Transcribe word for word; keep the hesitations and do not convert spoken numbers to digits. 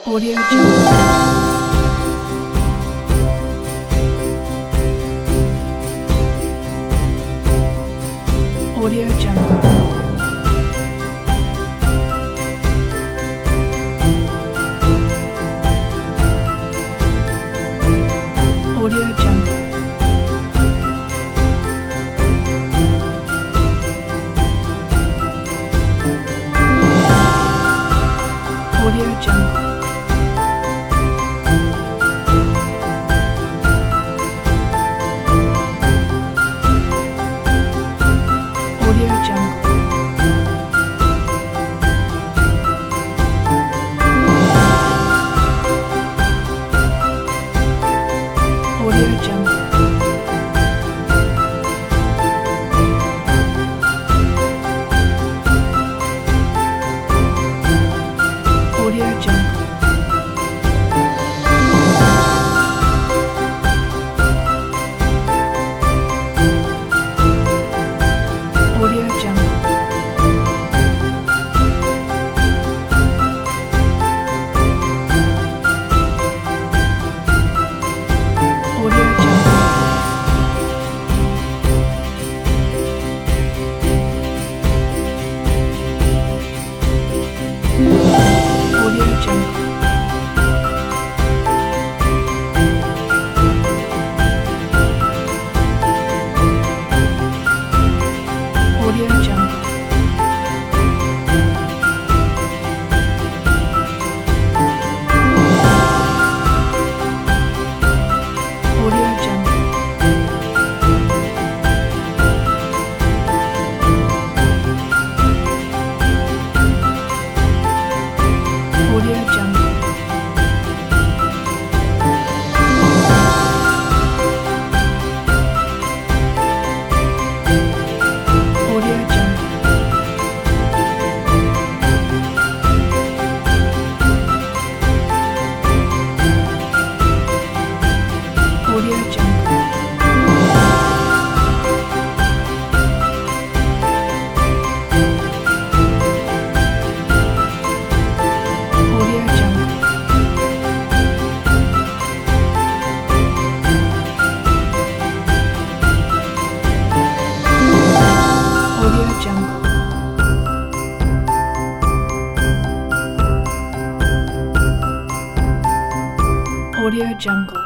Audio Jungle. Audio Jungle. Audio Jungle. Audio Jungle. Audio Jungle. Audio Jungle. Audio Jungle. Audio Jungle. Audio Jungle. Audio Jungle. Audio Jungle. Audio Jungle. Audio Jungle. Audio Jungle. Audio Jungle. Audio Jungle. Audio Jungle. Audio Jungle.